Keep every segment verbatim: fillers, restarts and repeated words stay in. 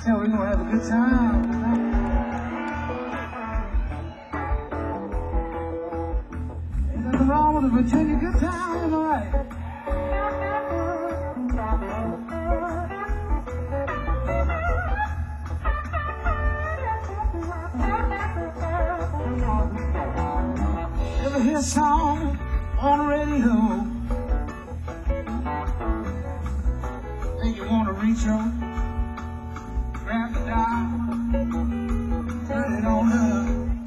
tell we're gonna have a good time tonight. Ain't nothing wrong with a Virginia good time, you know, right? Ever hear a song on the radio? Think you wanna reach out, grab the dial, turn it on up.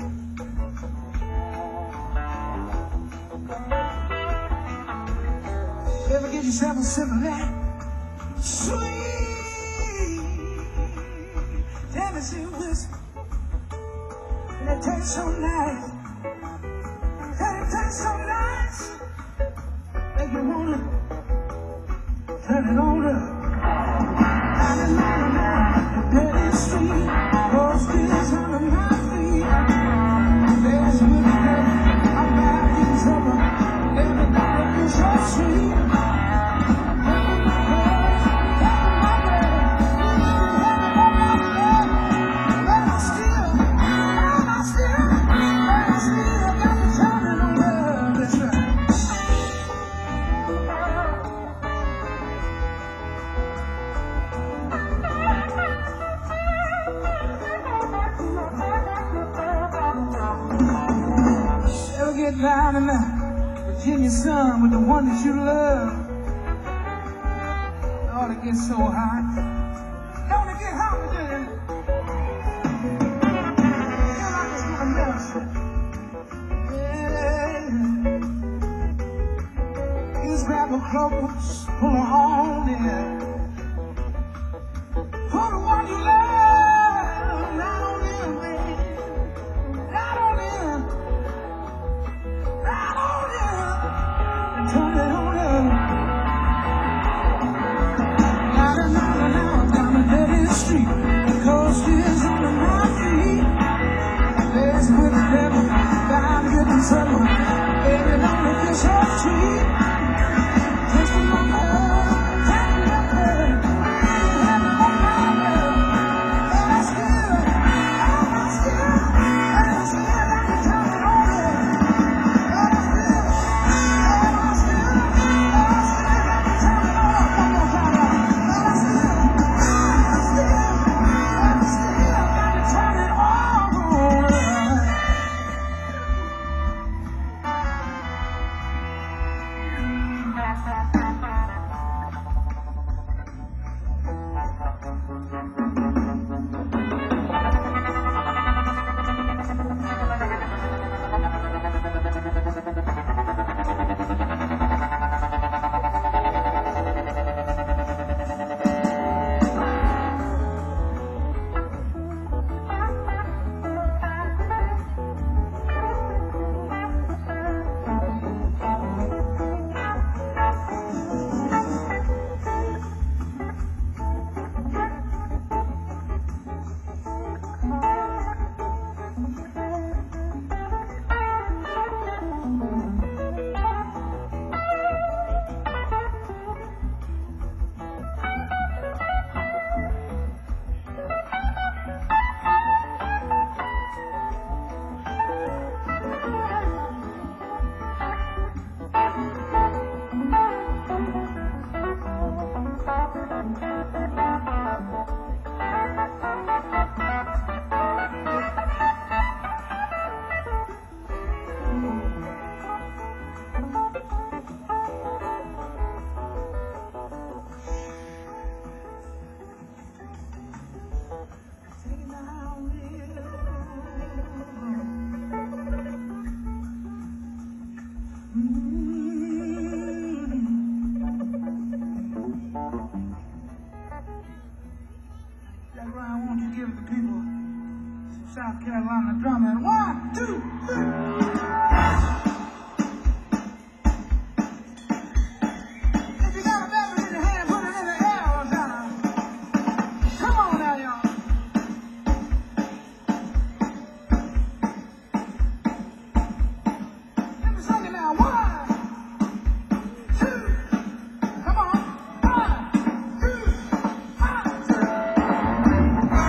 Ever get yourself a sip of that sweet Tennessee whiskey? And it tastes so nice, and it tastes so nice, make you wanna turn it on up. Dirty street, those feelings under my feet. There's a good girl, I'm back in trouble. Everybody is so sweet. Get down in the Virginia sun with the one that you love. Oh, it gets so hot. Don't it get hot, Virginia? Feel like it's gonna melt. Yeah. You just grab her clothes, pull her on in. Pull the one you love right on in, baby. Right on in. Turn it on up. Now, now, now, down the dirty street. The coast is under my feet. There's with the devil, I'm getting trouble. Baby, don't it feel so sweet? Just a moment, take a number. Have me on my love. And I still, and I still, and I still like to turn it on up. And I still, South Carolina drumming. One, two, three. If you got a beverage in your hand, put it in the air all the time. Come on now, y'all. Let me sing it now. One, two, come on. One, two, one, two.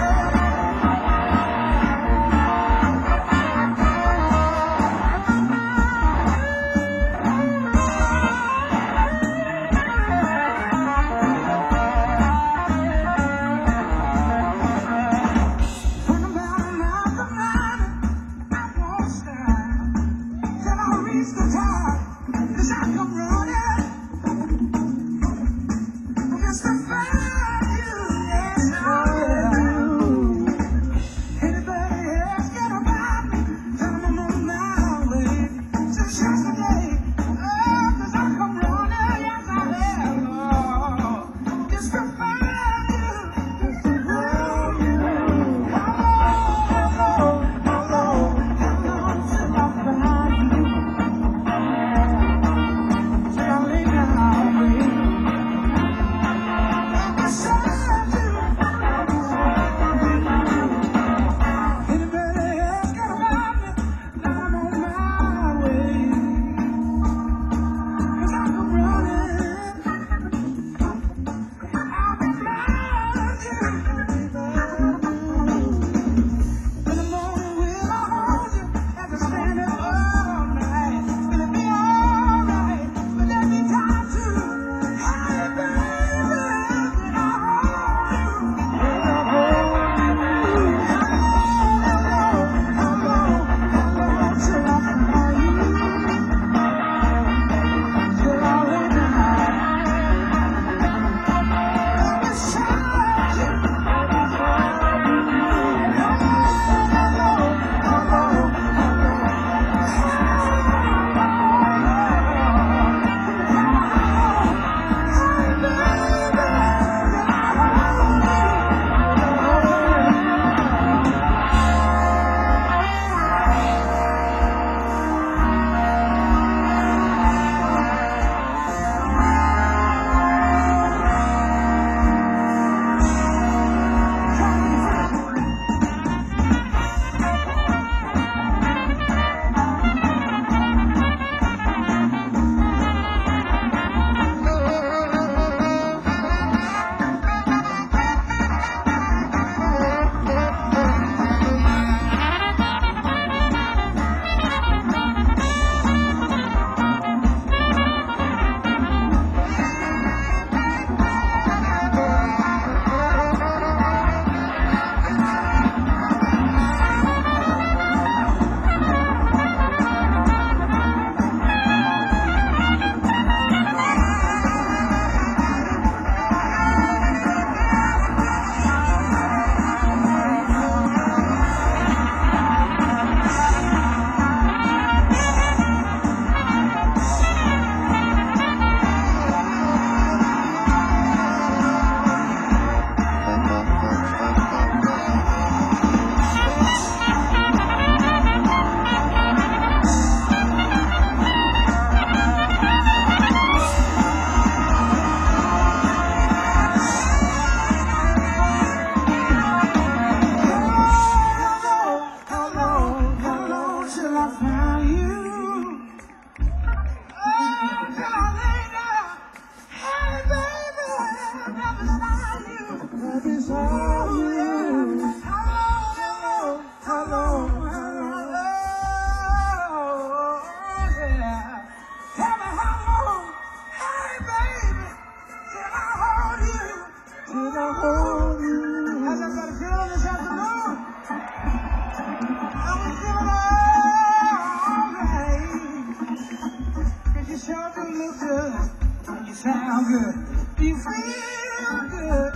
Sound good. You feel good.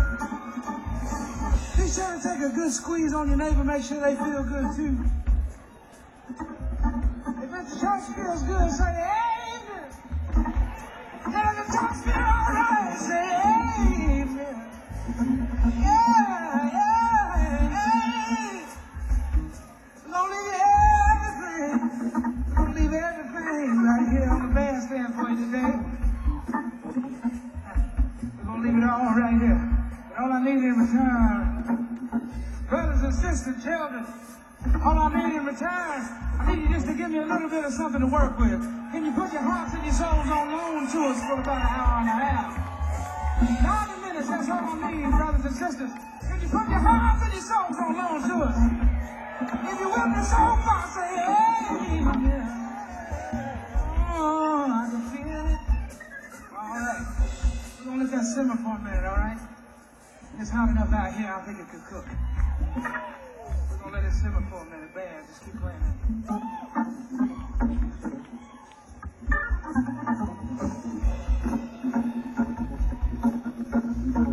Be sure to take a good squeeze on your neighbor. Make sure they feel good too. If the church feels good, say amen. And if the church feels alright, say amen. Yeah, yeah, yeah. Don't leave everything. Don't leave everything right here on the bandstand for you today. Leave it all right here. And all I need in return, brothers and sisters, children, all I need in return, I need you just to give me a little bit of something to work with. Can you put your hearts and your souls on loan to us for about an hour and a half? ninety minutes, that's all I need, brothers and sisters. Can you put your hearts and your souls on loan to us? If you're with me so far, say amen. Oh, I can feel it. All right. We're gonna let that simmer for a minute, all right? It's hot enough out here, I think it could cook. We're gonna let it simmer for a minute. Band, just keep playing it.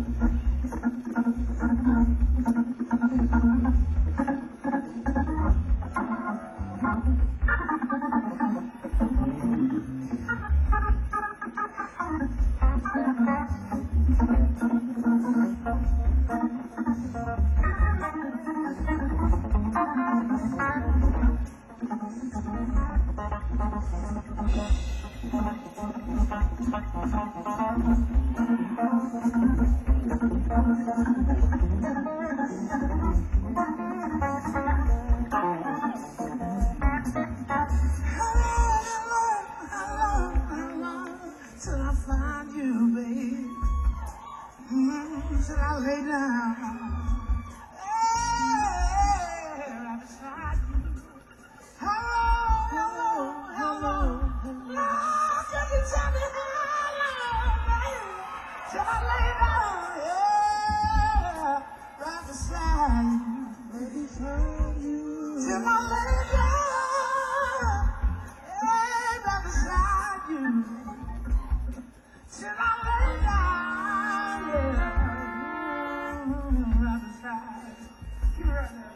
Till I find you, babe. Mm, till I lay down. Hey, right beside you. How long, how long, how long? Lord, can you tell me how long, baby? Till I lay down, yeah, right beside you, baby, beside you. Till I lay down, yeah, right beside you. Till I lay down, yeah, mm, right beside you. Keep it right there.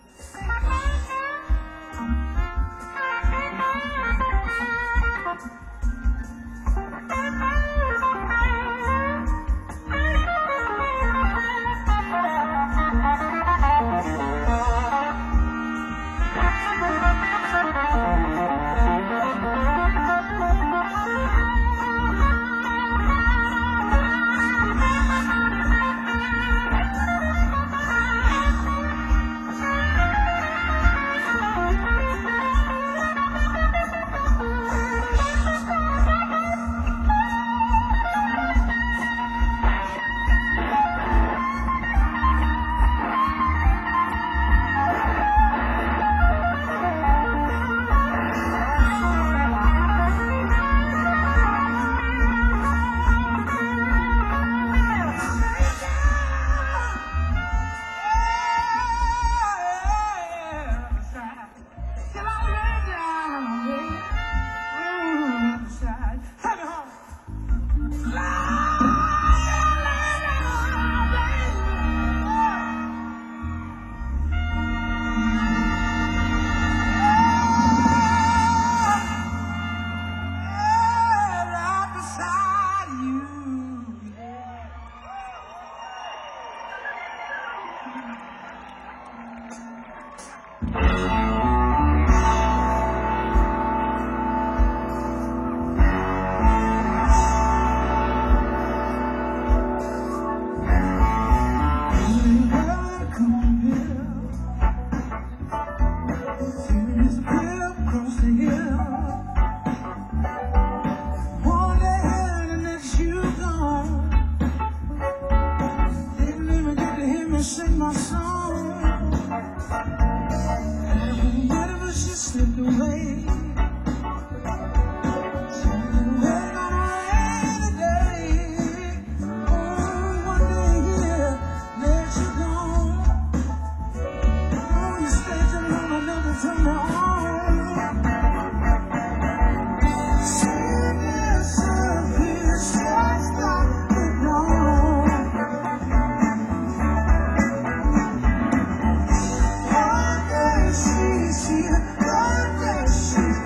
Sing my song, and whenever she slipped away, she went on a rainy day. Oh, one day here, there she gone. Oh, you stayed too long, I never turned her on. She disappeared, she stopped it gone. She, one day she's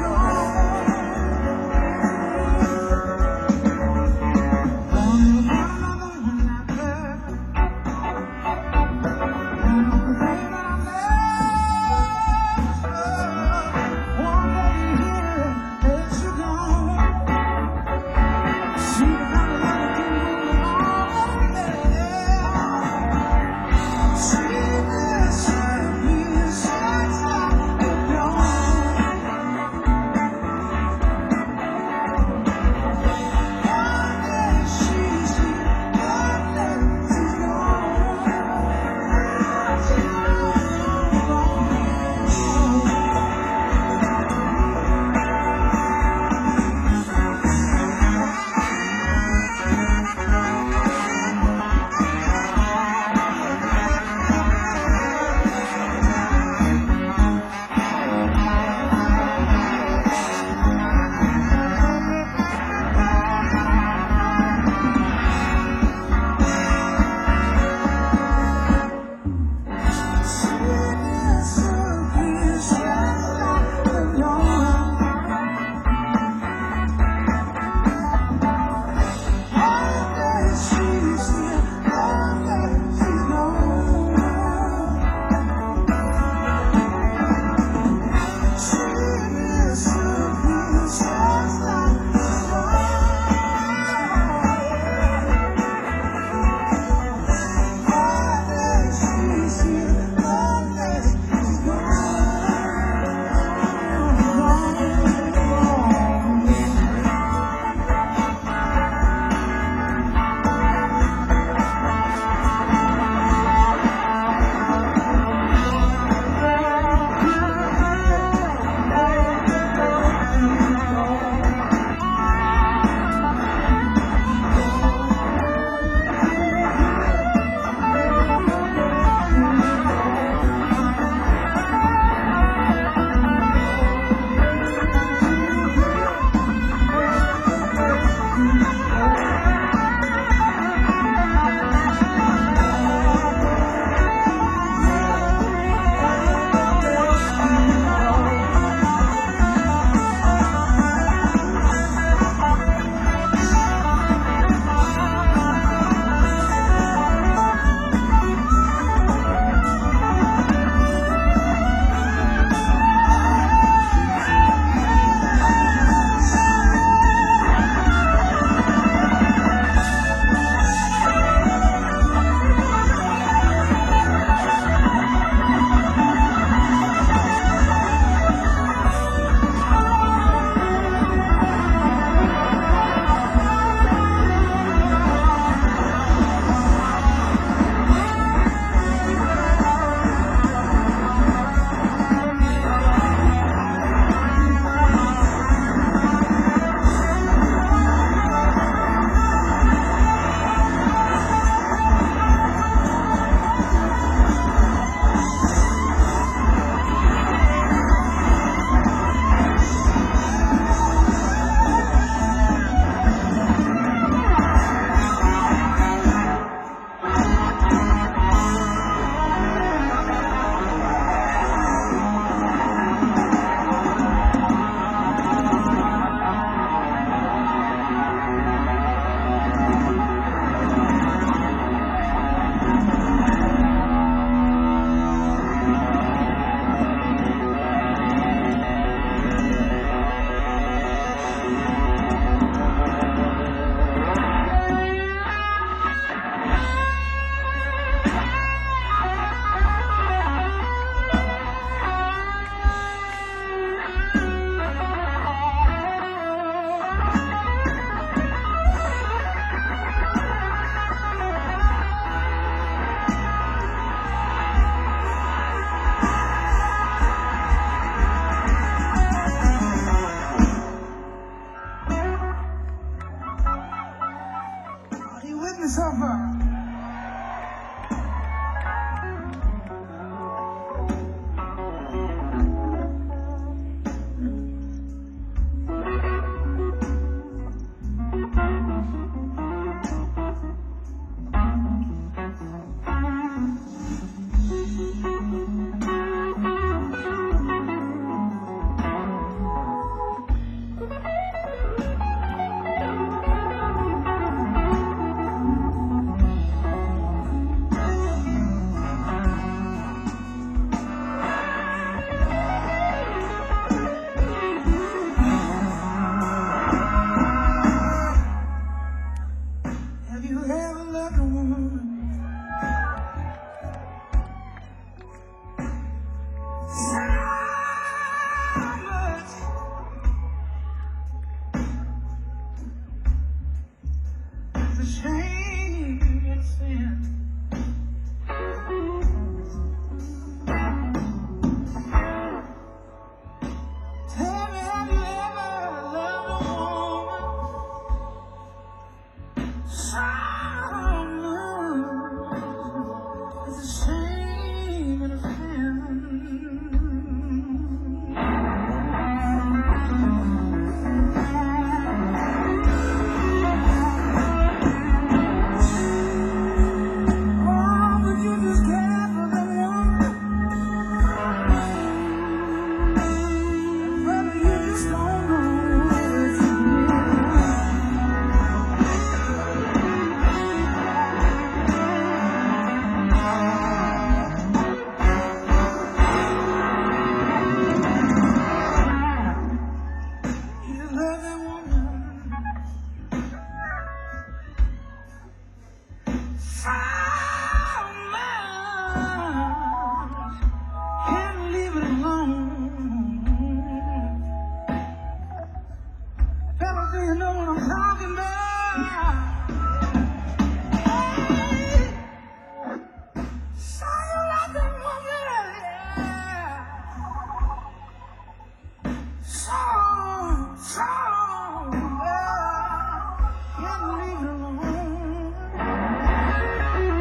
much. Can't leave it alone. Fellas, do you know what I'm talking about? Hey, saw you like a woman, yeah. So, so, yeah. Can't leave it alone.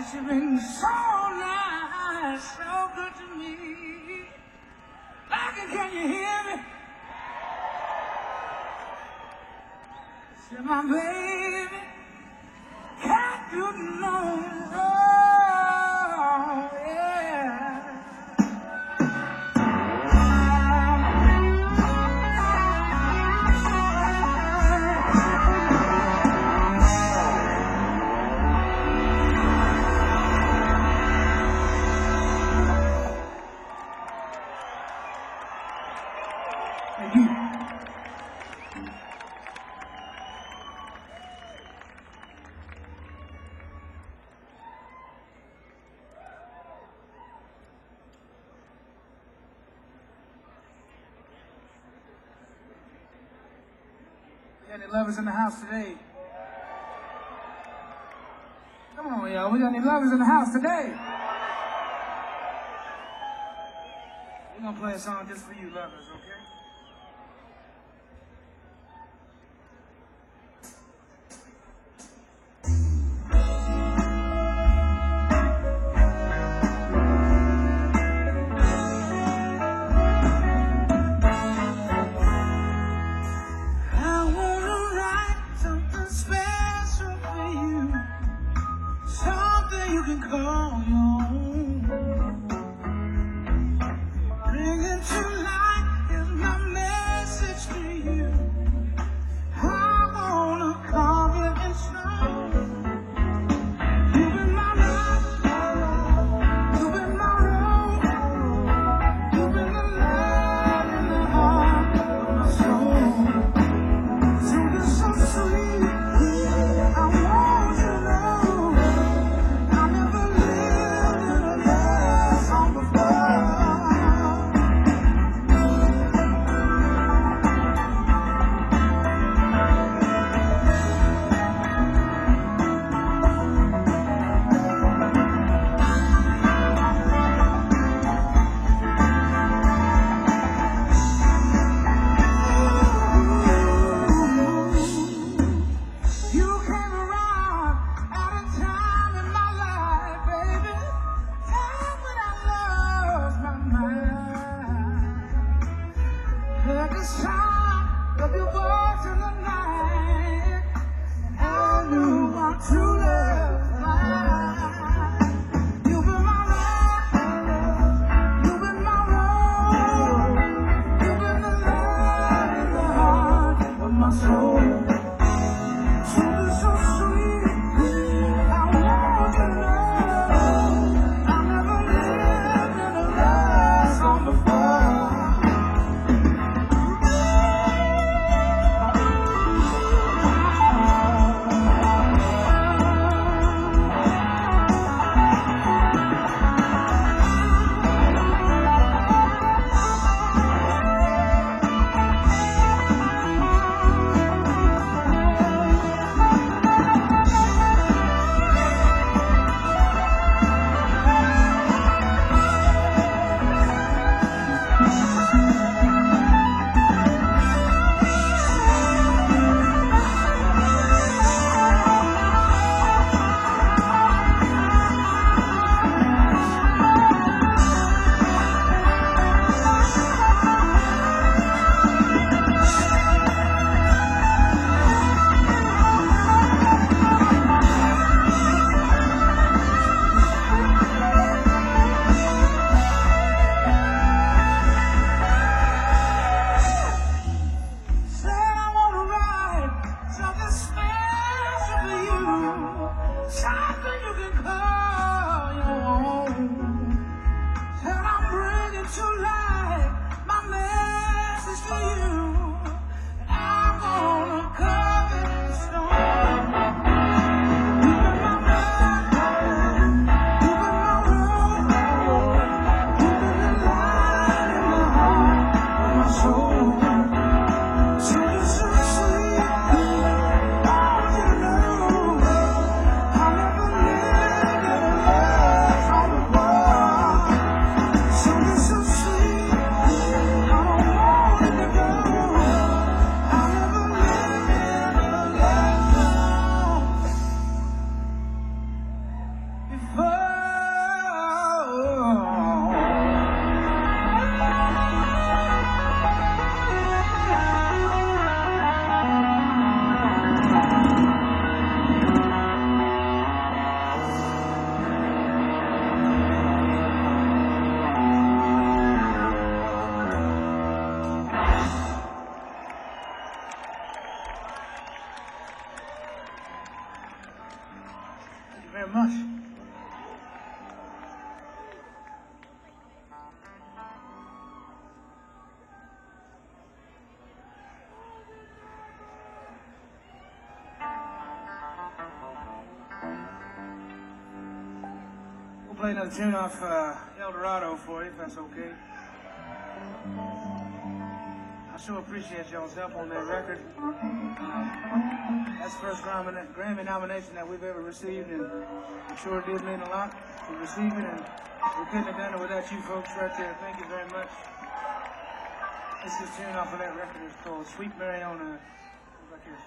You've been so nice, so good to me. Like, can you hear me? Say, my baby, can't you know? Oh, yeah. Thank you. We got any lovers in the house today? Come on, y'all. We got any lovers in the house today? We're gonna play a song just for you lovers, okay? You can call your own. Bring it to light is my message to you. I wanna carve it in stone. You've been my life, you've been my road, you've been the light in the heart of my soul. So you're so sweet, I want you to know. The sound of your voice in the night, I knew my true love lied. You've been my life, you've been my road, you've been the light in the heart of my soul. So you're so sweet, I want you to know I never lived in a love song before. Something you can call your own. And I'm bringing to light my message to you. I'm gonna cover the storm. You've been my blood, you've been my road, you've been the light in the heart of my soul. So you're so sweet, I want you to know. So sweet, I don't want it to go. play another tune off uh, El Dorado for you, if that's okay. I sure appreciate y'all's help on that record. That's the first Grammy nomination that we've ever received, and it sure did mean a lot to receive it, and we couldn't have done it without you folks right there. Thank you very much. This is a tune off of that record. It's called Sweet Mariona. Like this.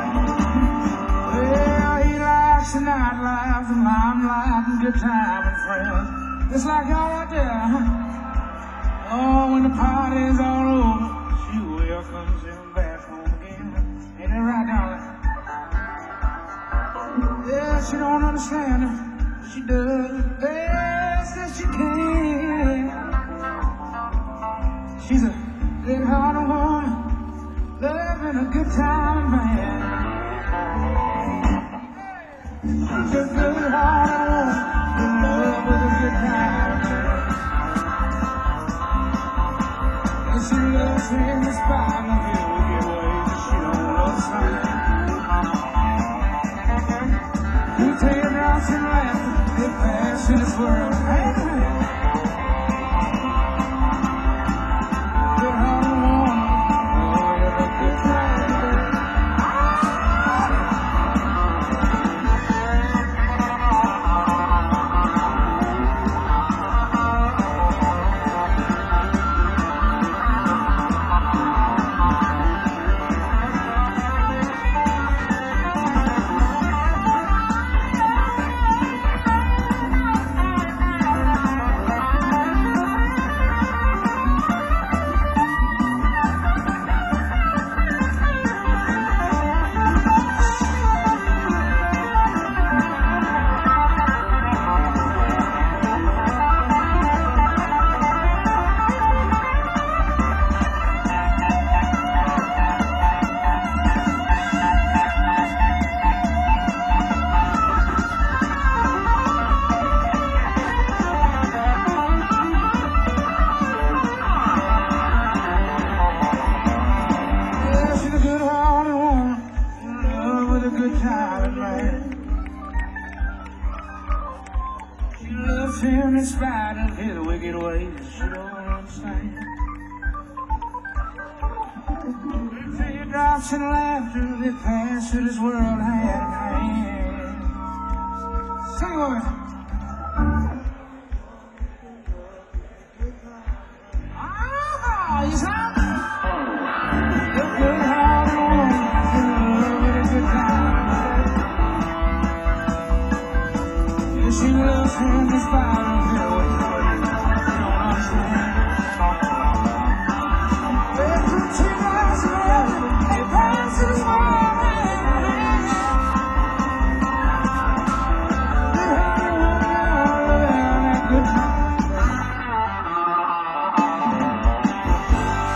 Good time and party's all over, she welcomes him back home again. Ain't that right, darling? Yeah, she don't understand him. She does the best that she can. She's a good-hearted woman, loving a good time, man. She's a good-hearted woman, in love with a good time, man. And she loves him in spite of his wicked ways. She don't love something. We take drops and laughter, they pass in this world. Hey, good-hearted woman, oh, you're a good time, man. Good time, man. She loves him in spite of his wicked ways. She don't understand. Teardrops and laughter that pass through this world hand in hand. Sing with me. Ah, you sound. She loves him in spite of his wicked ways. She don't understand. They put teardrops and laughter, they pass through this world hand in hand. Good-hearted woman, loving that good time.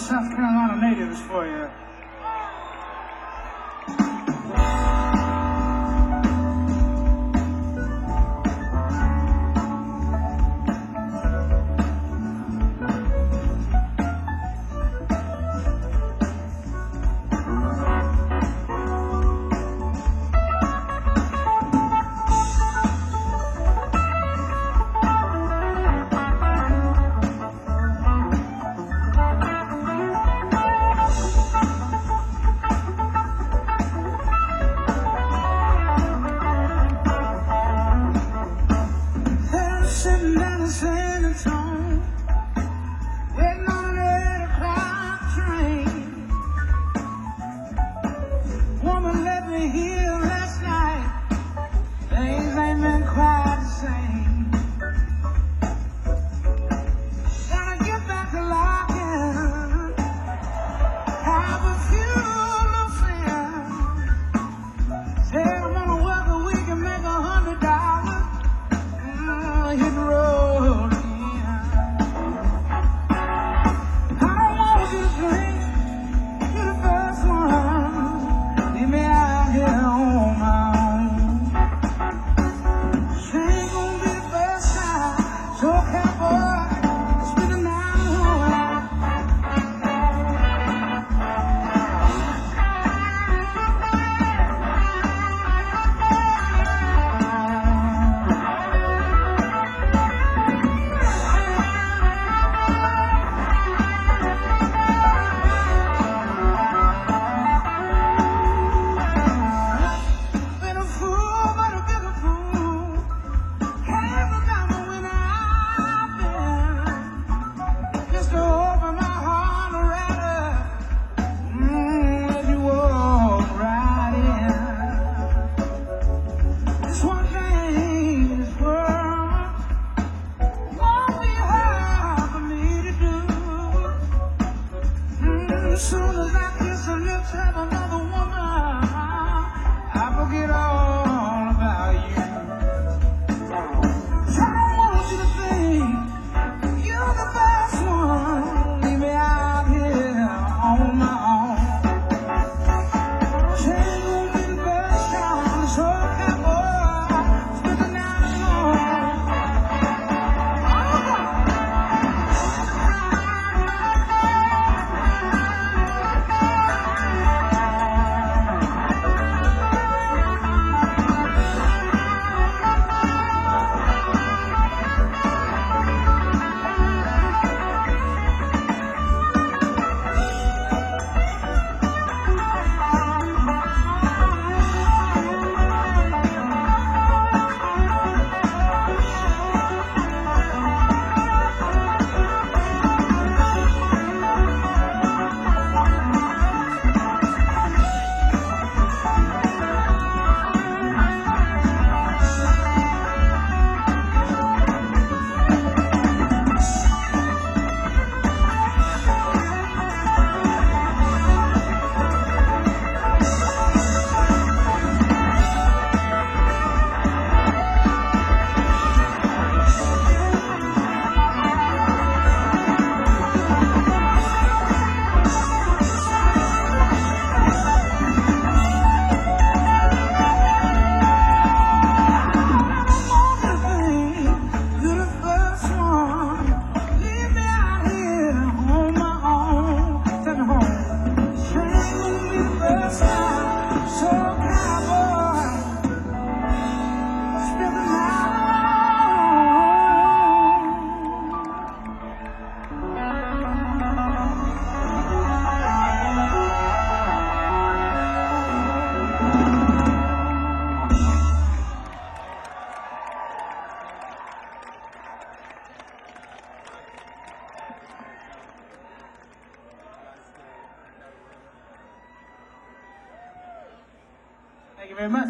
South Carolina natives for you. Thank you very much.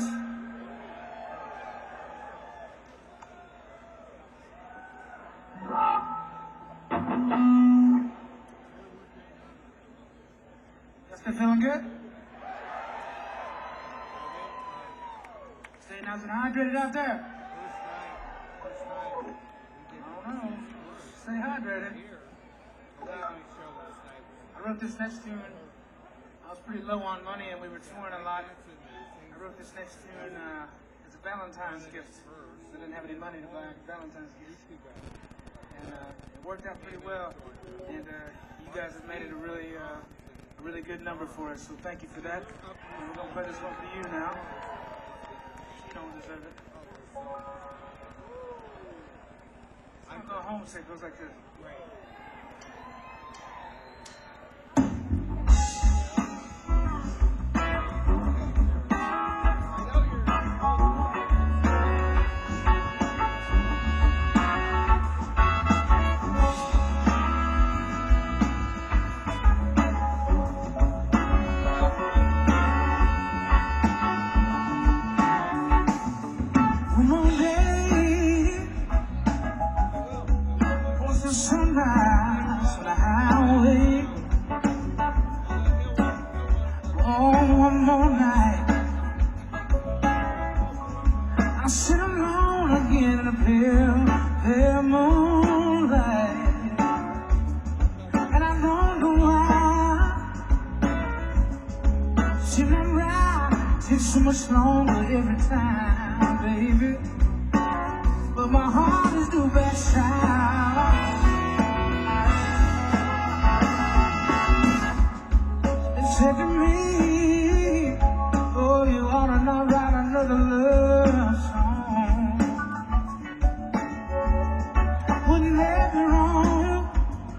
Still feeling good? Stay nice and hydrated out there. I don't know. Stay hydrated. wrote this next tune. I was pretty low on money and we were touring a lot. I wrote this next tune uh, as a Valentine's gift. I didn't have any money to buy a Valentine's gift. And uh, it worked out pretty well. And uh, you guys have made it a really, uh, a really good number for us. So thank you for that. And we're going to play this one for you now. You don't deserve it. I'm going homesick. It goes like this. Sunrise on the highway. Oh, one more night. I sit alone again in a pale, pale moonlight. And I don't know why. Seem to ride takes so much longer every time, baby. But my heart is due back south. Said to me, oh, you ought to not write another love song. Wouldn't that be wrong?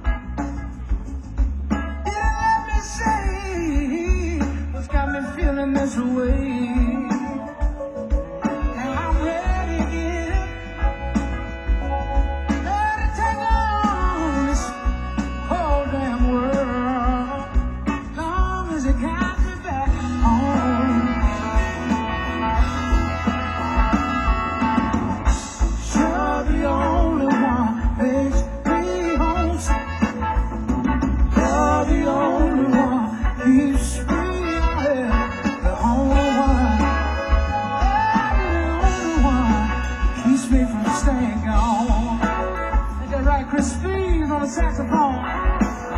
Yeah, let me say what's got me feeling this way. And I'm ready again, ready to take on this whole damn world. It got me back home. You're the only one makes me home. You're the only one keeps me out. The only one, you're the only one keeps me from staying gone. Ain't that right? Chris Speed on the saxophone.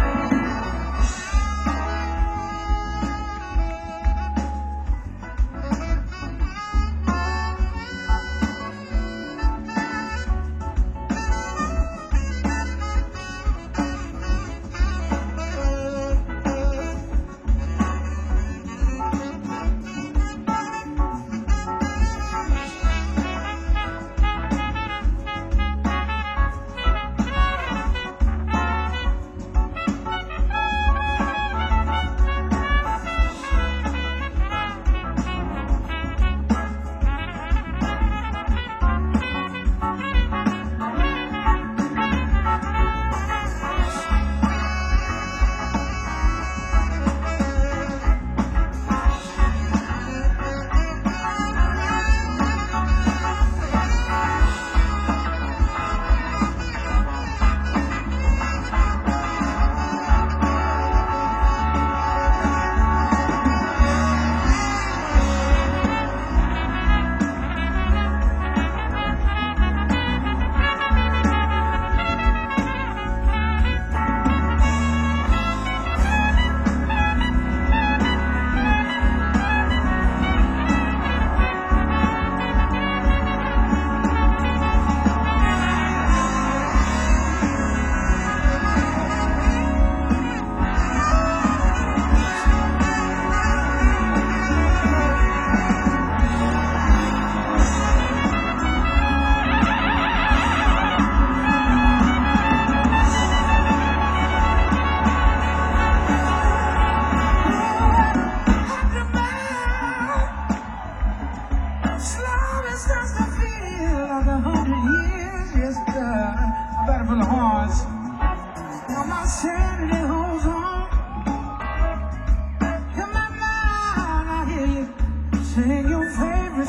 Sing your favorite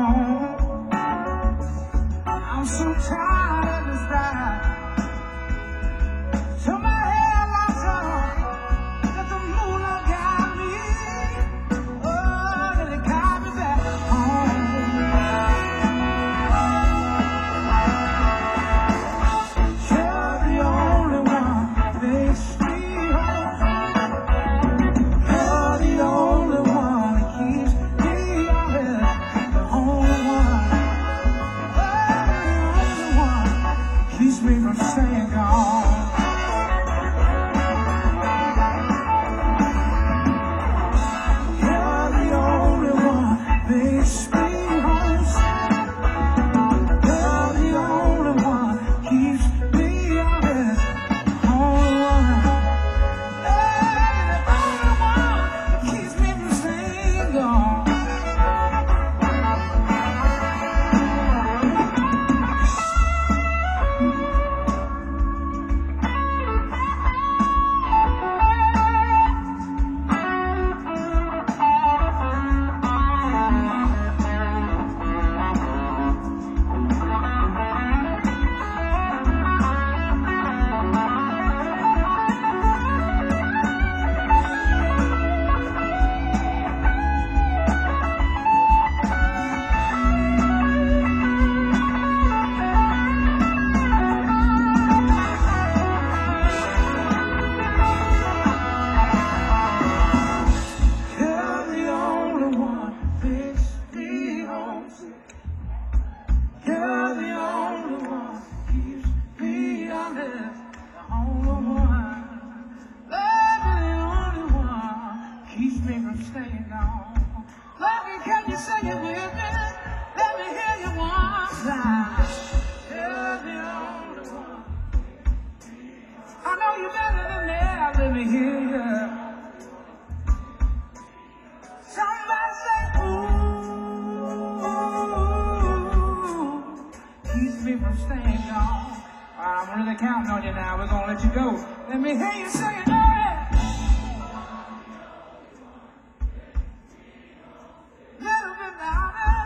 song. I'm so tired of this ride. Turn my headlights on, let the moonlight guide me. Oh, let it guide me back home. You're the only one that makes me home. from staying gone. Let me, can you sing it with me? Let me hear you one time. You're the only one. I know you're better than that. Let me hear you. Somebody say, ooh, keeps me from staying gone. All right, I'm really counting on you now. We're gonna let you go. Let me hear you sing it, all right. Little bit louder.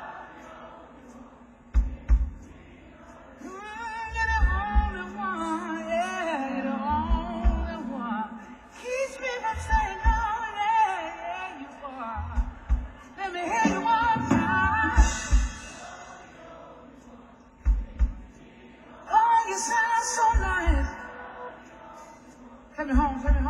Mm, you're the only one, yeah, you're the only one. Keeps me from staying gone, yeah, yeah, you are. Let me hear you one time. Oh, you sound so nice. Take me home, take me home.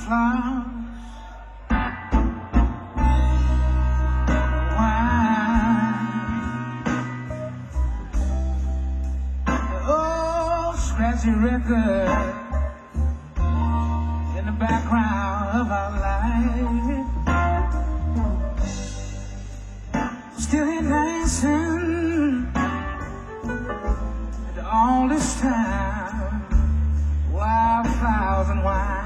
flowers, wine, oh, scratchy record in the background of our life. Still here dancing, and all this time, wildflowers and wine.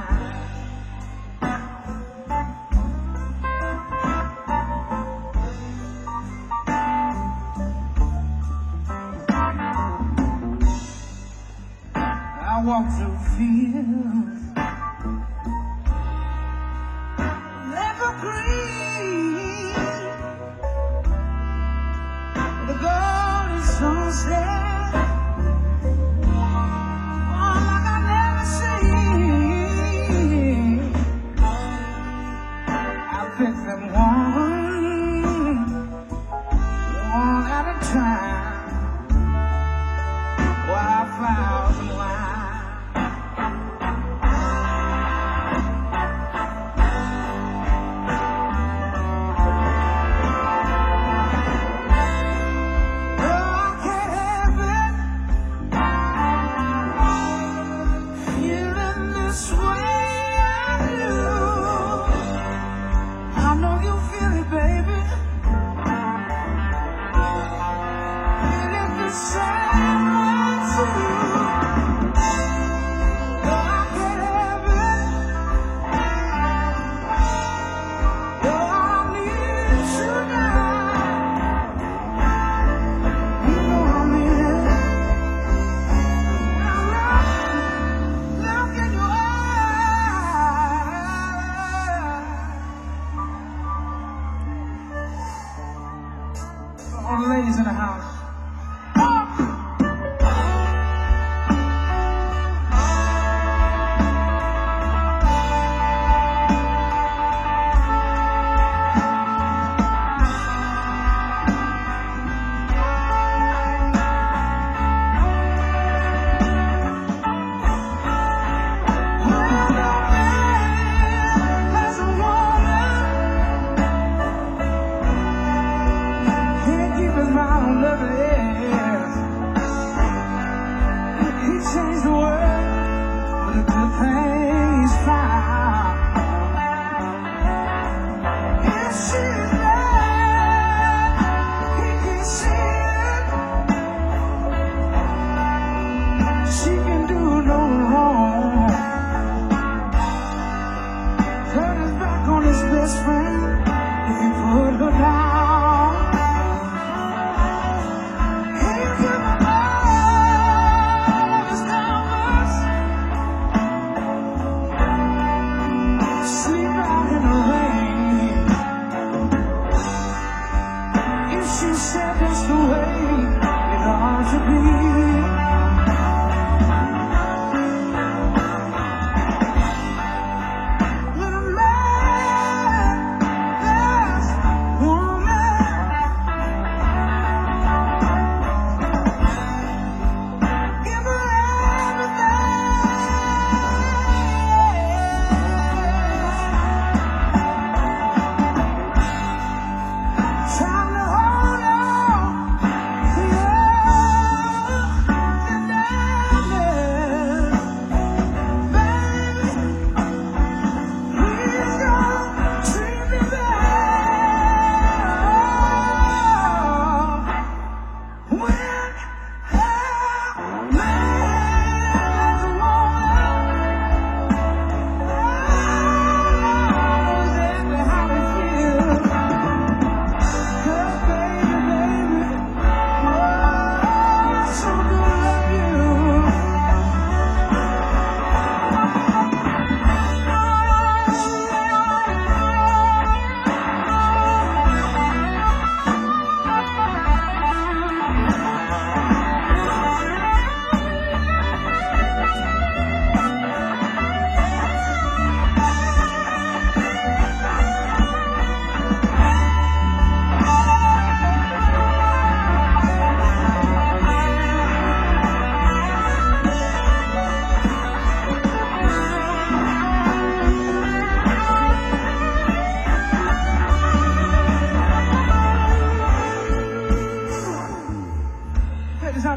I walk through fields, evergreen, the golden sunset, oh, like I never seen. I pick them one, one at a time, wildflowers and wine. All the ladies in the house. Love it.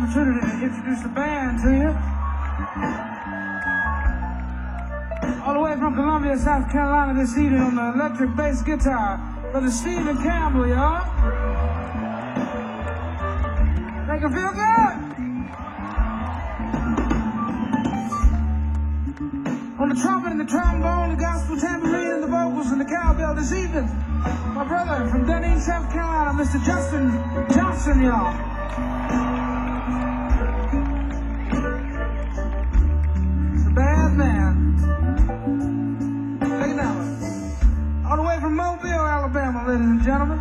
opportunity to introduce the band to you. All the way from Columbia, South Carolina this evening on the electric bass guitar, Brother Stephen Campbell, y'all. Make it feel good. On the trumpet and the trombone, the gospel tambourine, the vocals, and the cowbell this evening, my brother from Dunedin, South Carolina, Mister Justin Johnson, y'all. It's a bad man. Take it down. All the way from Mobile, Alabama, ladies and gentlemen.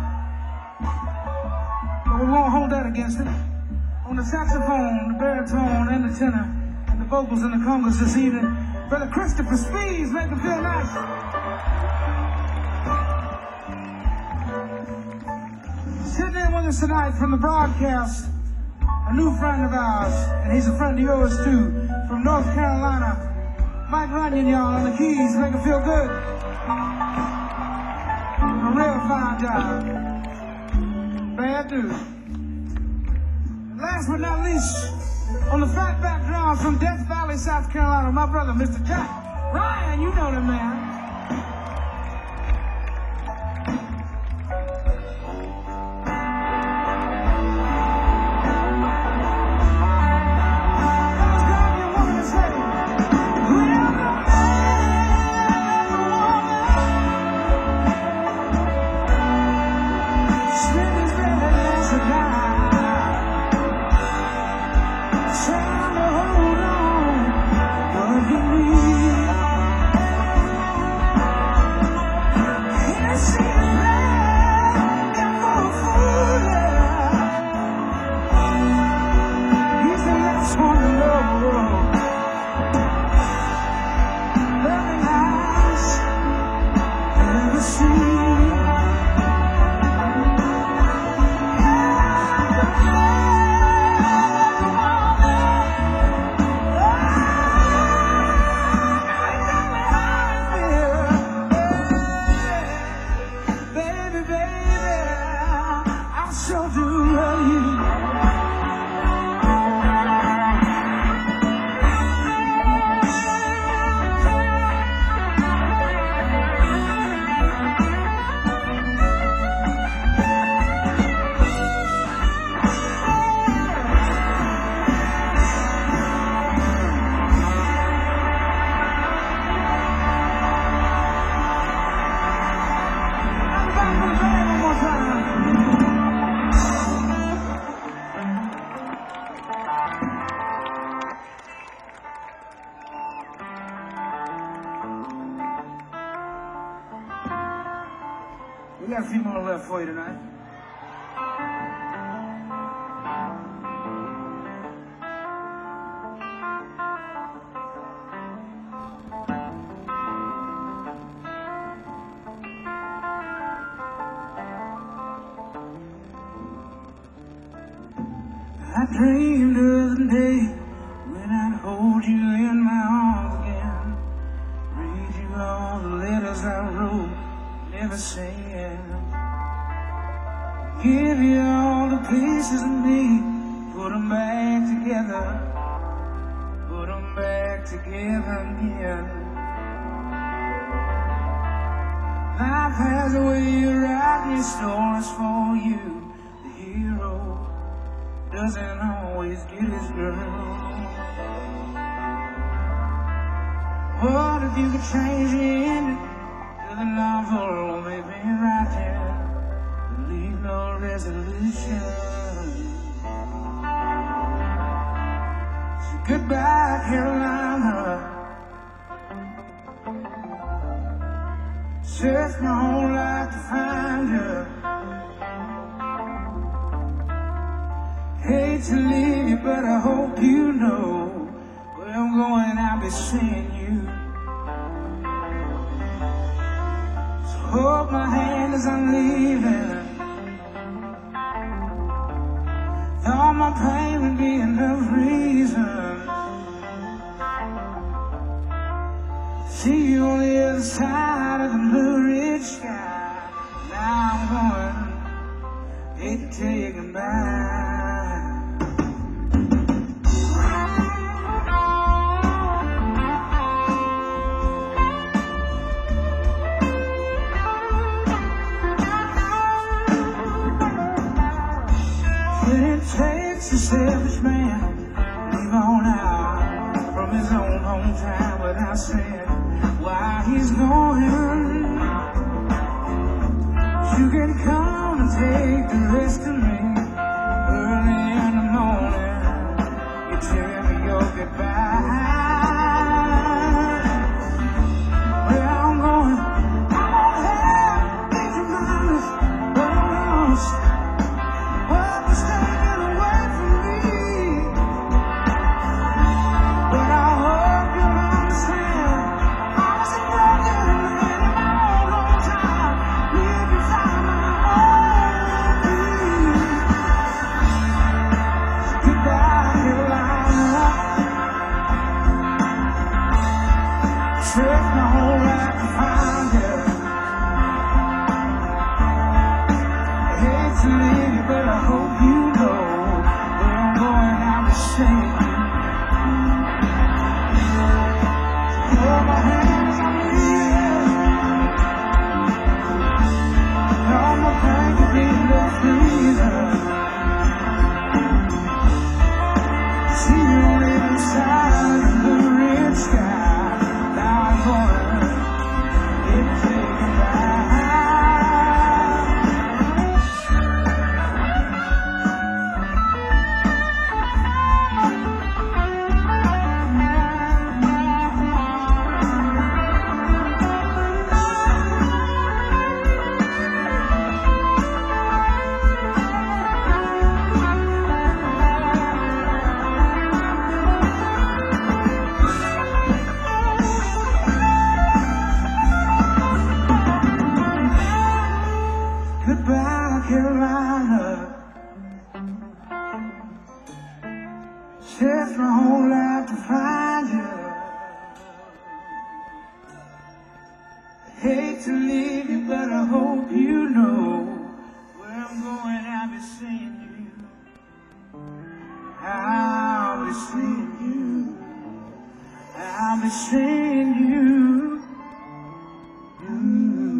But we won't hold that against him. On the saxophone, the baritone, and the tenor, and the vocals and the congas this evening, Brother Christopher Speeds, make him feel nice. Sitting in with us tonight from the broadcast, a new friend of ours, and he's a friend of yours too, from North Carolina, Mike Runyon, y'all, on the keys, make him feel good. A real fine job. Bad dude. Last but not least, on the fat back drum from Death Valley, South Carolina, my brother, Mister Jack Ryan, you know the man. We got a few more left for you tonight. I dreamed of the day when I'd hold you in my arms again, read you all the letters I wrote, never saying, give you all the pieces of me, put them back together, put them back together again. Life has a way of writing stories for you. The hero doesn't always get his girl. What if you could change the ending to the novel, maybe right there, leave no resolution? So goodbye, Carolina. Searched my whole life to find her. Hate to leave you, but I hope you know where I'm going, I'll be seeing you. So hold my hand as I'm leaving. All my pain would be enough reason. See you on the other side of the blue ridge sky. Now I'm going, hate to tell you goodbye. When it takes a selfish man to leave on out from his own hometown without saying why he's going. You can come and take the rest of me early in the morning. You tell me your goodbye. Where I'm going, I won't have these reminders, but I'm lost. What was taken away from me? But I hope you'll understand. I was a broken man in my own hometown. Leave you find my own peace. Goodbye, Carolina. Trick my whole life to find you. I hate to leave you, but I hope you know where I'm going. I'm ashamed. Hold my hands on me. All my pain could be the freezer. See you on the other side of the red sky. Now I'm gonna get taken back. Goodbye, Carolina. Searched my whole life to find you. I hate to leave you, but I hope you know where I'm going. I'll be seeing you. I'll be seeing you. I'll be seeing you. Mm.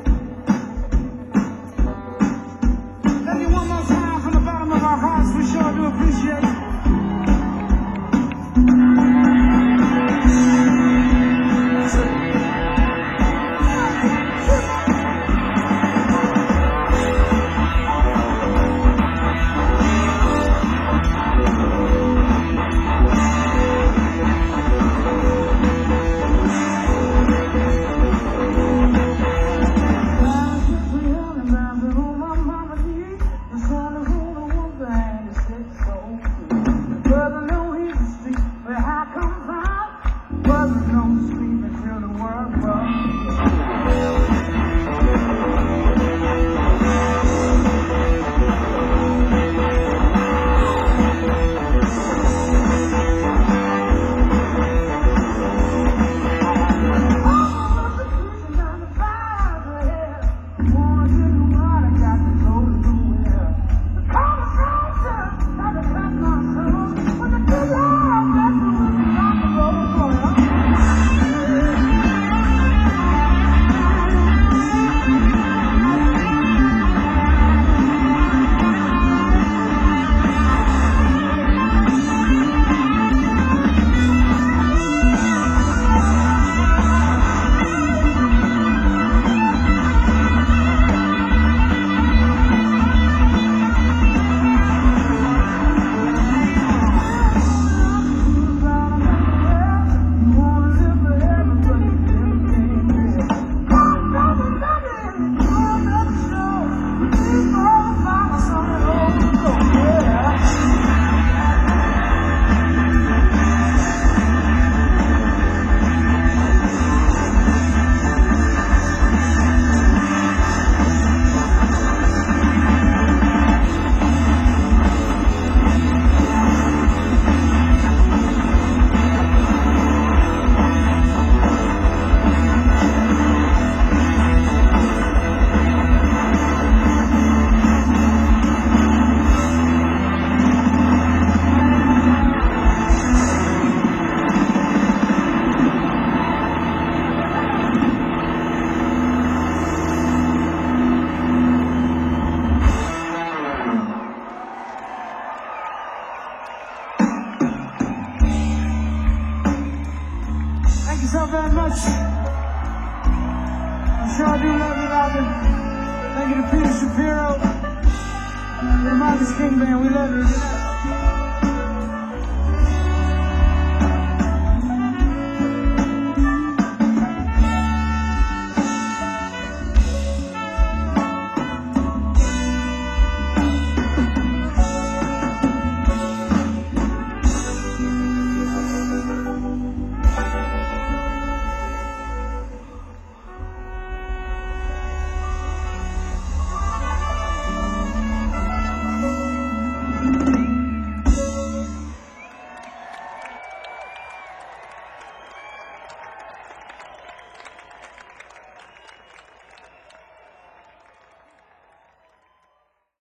Thank you one more time from the bottom of our hearts for sure. sure do love you, Robin. Thank you to Peter Shapiro. The Marcus King Band, we love you.